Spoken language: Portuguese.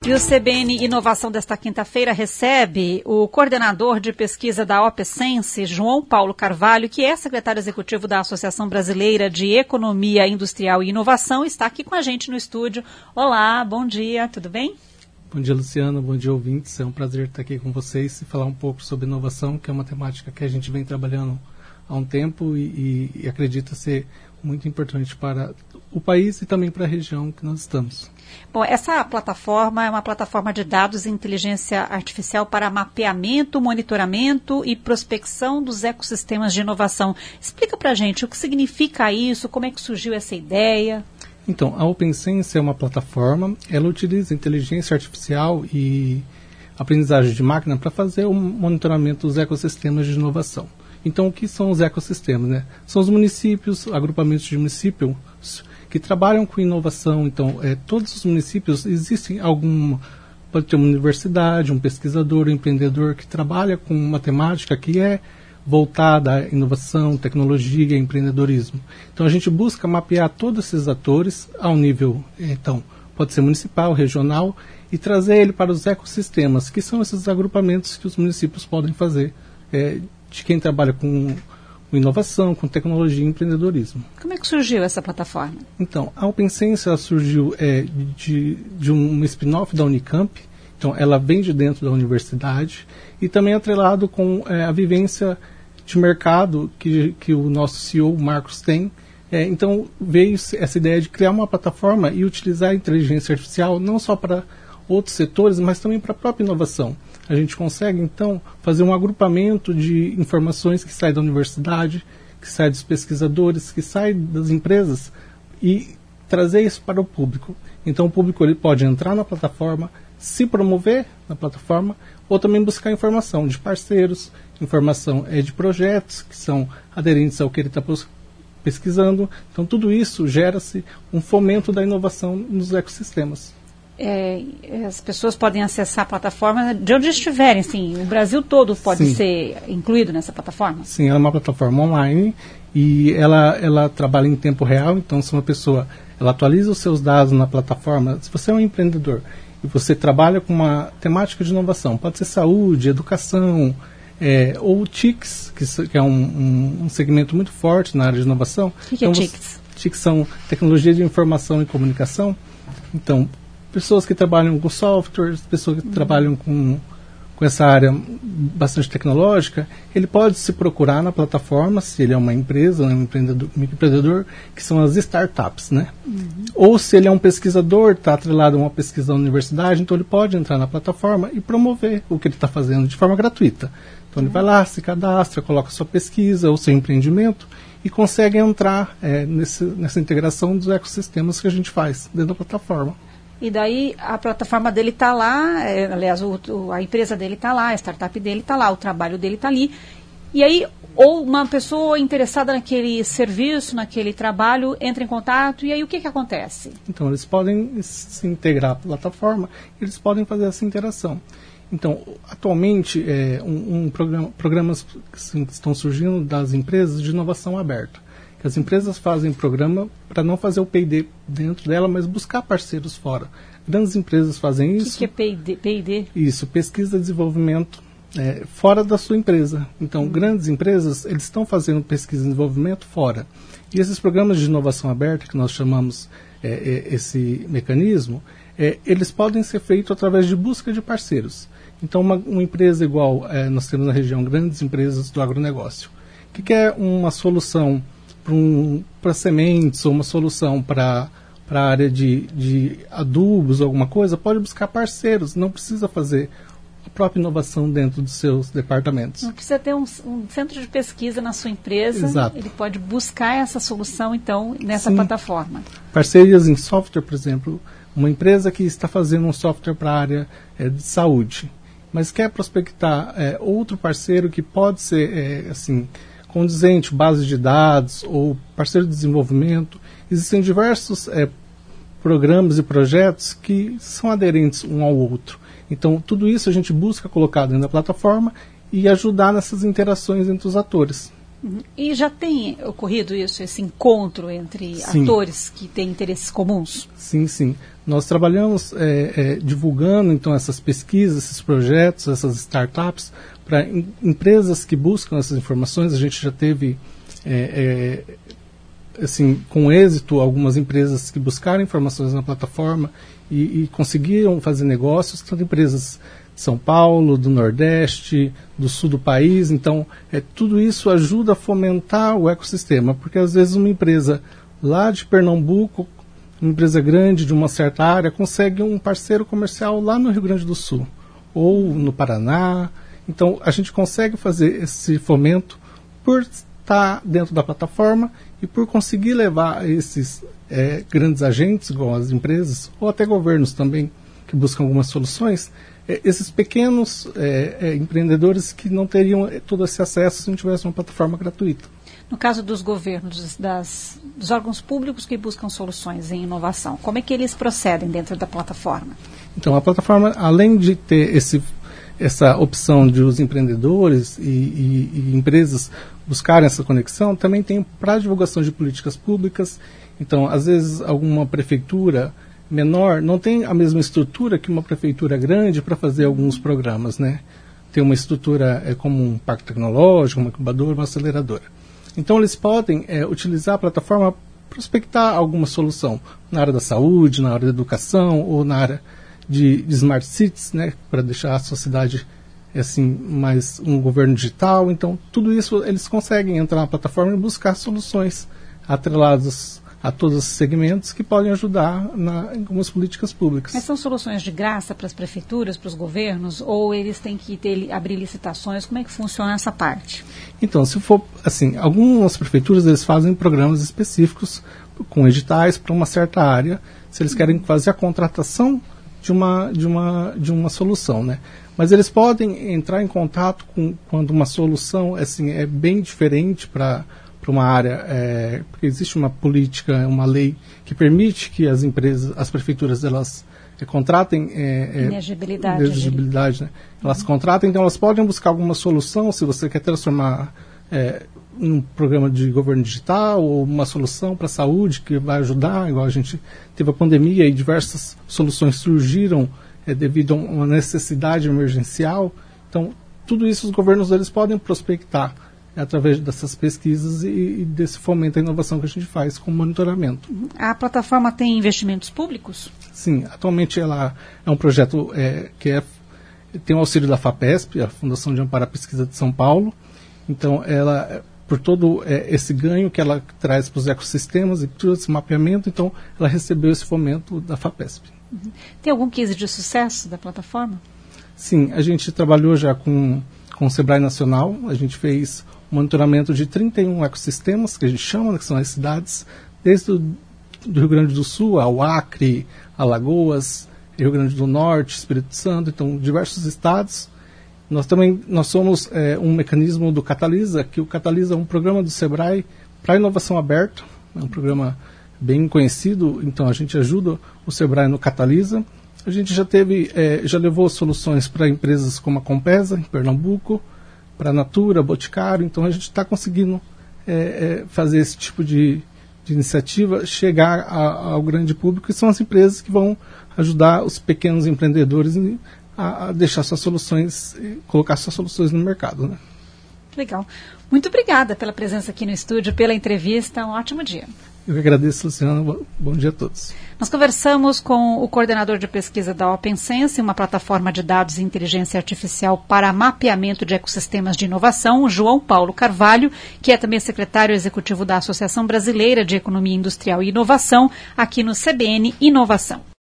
E o CBN Inovação desta quinta-feira recebe o coordenador de pesquisa da OPSense, João Paulo Carvalho, que é secretário executivo da Associação Brasileira de Economia Industrial e Inovação, está aqui com a gente no estúdio. Olá, bom dia, tudo bem? Bom dia, Luciana, bom dia, ouvintes. É um prazer estar aqui com vocês e falar um pouco sobre inovação, que é uma temática que a gente vem trabalhando há um tempo e acredita ser muito importante para o país e também para a região que nós estamos. Bom, essa plataforma é uma plataforma de dados e inteligência artificial para mapeamento, monitoramento e prospecção dos ecossistemas de inovação. Explica para a gente o que significa isso, como é que surgiu essa ideia? Então, a OPSense é uma plataforma, ela utiliza inteligência artificial e aprendizagem de máquina para fazer o monitoramento dos ecossistemas de inovação. Então, o que são os ecossistemas, né? São os municípios, agrupamentos de municípios que trabalham com inovação. Então, todos os municípios existem pode ter uma universidade, um pesquisador, um empreendedor que trabalha com matemática que é voltada à inovação, tecnologia e empreendedorismo. Então, a gente busca mapear todos esses atores ao nível, então, pode ser municipal, regional, e trazer ele para os ecossistemas, que são esses agrupamentos que os municípios podem fazer de quem trabalha com inovação, com tecnologia e empreendedorismo. Como é que surgiu essa plataforma? Então, a OPSense surgiu de um spin-off da Unicamp. Então, ela vem de dentro da universidade e também atrelado com a vivência de mercado que o nosso CEO, Marcos, tem. Então, veio essa ideia de criar uma plataforma e utilizar a inteligência artificial não só para outros setores, mas também para a própria inovação. A gente consegue, então, fazer um agrupamento de informações que saem da universidade, que saem dos pesquisadores, que saem das empresas e trazer isso para o público. Então, o público ele pode entrar na plataforma, se promover na plataforma, ou também buscar informação de parceiros, informação de projetos que são aderentes ao que ele está pesquisando. Então, tudo isso gera-se um fomento da inovação nos ecossistemas. As pessoas podem acessar a plataforma de onde estiverem, sim. O Brasil todo pode ser incluído nessa plataforma? Sim, ela é uma plataforma online e ela trabalha em tempo real. Então, se uma pessoa ela atualiza os seus dados na plataforma, se você é um empreendedor e você trabalha com uma temática de inovação, pode ser saúde, educação, ou TICs, que é um segmento muito forte na área de inovação. O que é TICs? TICs são tecnologia de informação e comunicação. Então, pessoas que trabalham com softwares, pessoas que trabalham com essa área bastante tecnológica, ele pode se procurar na plataforma, se ele é uma empresa, um empreendedor, que são as startups, né? Ou se ele é um pesquisador, está atrelado a uma pesquisa da universidade, então ele pode entrar na plataforma e promover o que ele está fazendo de forma gratuita. Então ele vai lá, se cadastra, coloca sua pesquisa ou seu empreendimento e consegue entrar nessa integração dos ecossistemas que a gente faz dentro da plataforma. E daí a plataforma dele está lá, aliás, a empresa dele está lá, a startup dele está lá, o trabalho dele está ali. E aí, ou uma pessoa interessada naquele serviço, naquele trabalho, entra em contato, e aí o que acontece? Então, eles podem se integrar à plataforma, eles podem fazer essa interação. Então, atualmente, programas que estão surgindo das empresas de inovação aberta. As empresas fazem programa para não fazer o P&D dentro dela, mas buscar parceiros fora. Grandes empresas fazem isso. O que é P&D? Isso, pesquisa e desenvolvimento fora da sua empresa. Então, grandes empresas, eles estão fazendo pesquisa e desenvolvimento fora. E esses programas de inovação aberta, que nós chamamos esse mecanismo, eles podem ser feitos através de busca de parceiros. Então, uma empresa igual, nós temos na região grandes empresas do agronegócio, que quer uma solução para sementes ou uma solução para a área de adubos ou alguma coisa, pode buscar parceiros, não precisa fazer a própria inovação dentro dos seus departamentos. Não precisa ter um centro de pesquisa na sua empresa. Exato. Ele pode buscar essa solução, então, nessa plataforma. Parcerias em software, por exemplo, uma empresa que está fazendo um software para a área de saúde, mas quer prospectar outro parceiro que pode ser, condizente, base de dados ou parceiro de desenvolvimento. Existem diversos programas e projetos que são aderentes um ao outro. Então, tudo isso a gente busca colocar dentro da plataforma e ajudar nessas interações entre os atores. E já tem ocorrido isso, esse encontro entre atores que têm interesses comuns? Sim, sim. Nós trabalhamos divulgando, então, essas pesquisas, esses projetos, essas startups, para empresas que buscam essas informações. A gente já teve, assim, com êxito, algumas empresas que buscaram informações na plataforma e conseguiram fazer negócios, tanto empresas de São Paulo, do Nordeste, do sul do país. Então, tudo isso ajuda a fomentar o ecossistema, porque às vezes uma empresa lá de Pernambuco, uma empresa grande de uma certa área, consegue um parceiro comercial lá no Rio Grande do Sul, ou no Paraná. Então, a gente consegue fazer esse fomento por estar dentro da plataforma e por conseguir levar esses grandes agentes, igual as empresas, ou até governos também, que buscam algumas soluções, esses pequenos empreendedores que não teriam todo esse acesso se não tivesse uma plataforma gratuita. No caso dos governos, dos órgãos públicos que buscam soluções em inovação, como é que eles procedem dentro da plataforma? Então, a plataforma, além de ter essa opção de os empreendedores e empresas buscarem essa conexão, também tem para divulgação de políticas públicas. Então, às vezes, alguma prefeitura menor não tem a mesma estrutura que uma prefeitura grande para fazer alguns programas, né? Tem uma estrutura como um parque tecnológico, uma incubadora, uma aceleradora. Então, eles podem utilizar a plataforma para prospectar alguma solução na área da saúde, na área da educação ou na área de smart cities, né, para deixar a sociedade assim, mais um governo digital. Então, tudo isso eles conseguem entrar na plataforma e buscar soluções atreladas a todos os segmentos que podem ajudar em algumas políticas públicas. Mas são soluções de graça para as prefeituras, para os governos, ou eles têm que abrir licitações? Como é que funciona essa parte? Então, se for assim, algumas prefeituras eles fazem programas específicos com editais para uma certa área, se eles querem fazer a contratação de uma solução, né? Mas eles podem entrar em contato quando uma solução assim, é bem diferente para uma área, porque existe uma política, uma lei que permite que as empresas, as prefeituras, elas contratem elegibilidade, né? Elas contratem, então elas podem buscar alguma solução, se você quer transformar um programa de governo digital ou uma solução para a saúde que vai ajudar, igual a gente teve a pandemia e diversas soluções surgiram devido a uma necessidade emergencial. Então, tudo isso os governos eles podem prospectar através dessas pesquisas e desse fomento à inovação que a gente faz com monitoramento. A plataforma tem investimentos públicos? Sim, atualmente ela é um projeto que tem o auxílio da FAPESP, a Fundação de Amparo à Pesquisa de São Paulo. Então, ela, por todo esse ganho que ela traz para os ecossistemas e todo esse mapeamento, então ela recebeu esse fomento da FAPESP. Uhum. Tem algum case de sucesso da plataforma? Sim, a gente trabalhou já com o Sebrae Nacional, a gente fez monitoramento de 31 ecossistemas, que a gente chama, né, que são as cidades, desde do Rio Grande do Sul ao Acre, Alagoas, Rio Grande do Norte, Espírito Santo, então diversos estados. Nós somos um mecanismo do Catalisa, que o Catalisa é um programa do Sebrae para inovação aberta, é um programa bem conhecido, então a gente ajuda o Sebrae no Catalisa. A gente já levou soluções para empresas como a Compesa, em Pernambuco, para a Natura, Boticário. Então a gente está conseguindo fazer esse tipo de iniciativa chegar ao grande público, e são as empresas que vão ajudar os pequenos empreendedores a deixar suas soluções, colocar suas soluções no mercado, né? Legal. Muito obrigada pela presença aqui no estúdio, pela entrevista. Um ótimo dia. Eu que agradeço, Luciana. Bom dia a todos. Nós conversamos com o coordenador de pesquisa da OpenSense, uma plataforma de dados e inteligência artificial para mapeamento de ecossistemas de inovação, João Paulo Carvalho, que é também secretário executivo da Associação Brasileira de Economia Industrial e Inovação, aqui no CBN Inovação.